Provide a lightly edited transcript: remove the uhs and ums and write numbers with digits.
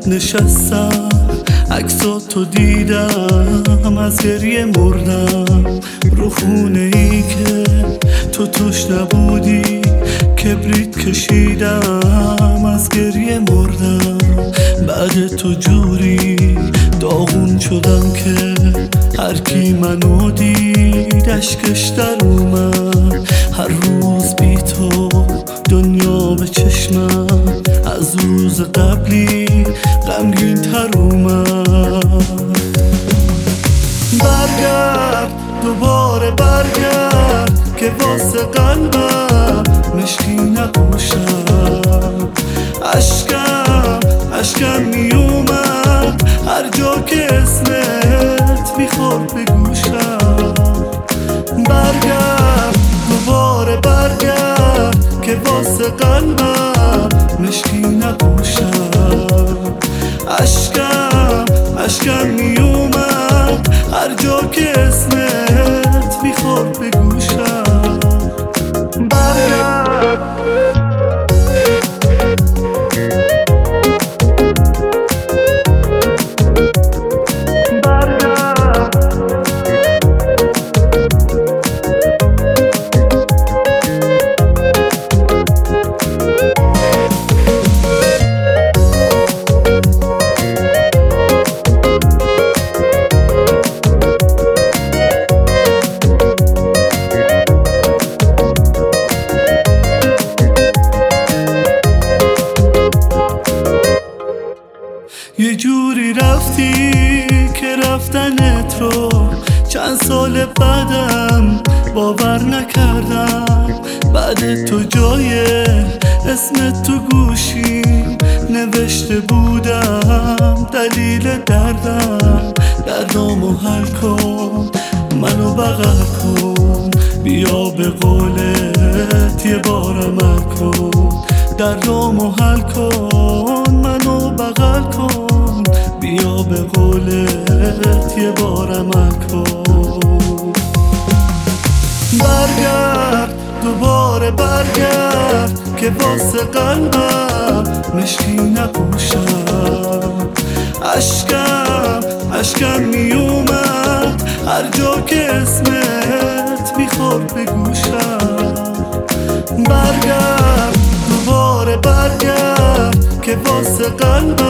نشستم عکساتو دیدم، از گریه مردم رو خونه ای که تو توش نبودی. کبریت کشیدم از گریه مردم، بعد تو جوری داغون شدم که هر کی منو دید اشکش در اومد. هر روز بی تو دنیا به چشمم از روز قبلی غمگین تر اومد. برگرد دوباره برگرد که واسه قلبم مشکی نباشم. اشکم می اومد هر جا که اسمت میخورد به گوشم. برگرد دوباره برگرد که واسه قلبم مشکی نباشم. اشکم می اومد هر جا که اسمت میخورد به گوشم. برگرد یه جوری رفتی که رفتنت رو چند سال بعدم باور نکردم. بعد تو جای اسمت تو گوشی نوشته بودم دلیل دردامو حل کن، منو بغل کن، بیا به قولت یه بار عمل کن. دردامو حل کن، منو بغل کن، بیا به قولت یه بار عمل کن. برگرد دوباره برگرد که واسه قلبم مشکی نباشم. اشکم می اومد هر جا که اسمت میخورد به گوشم. برگرد دوباره برگرد که واسه قلبم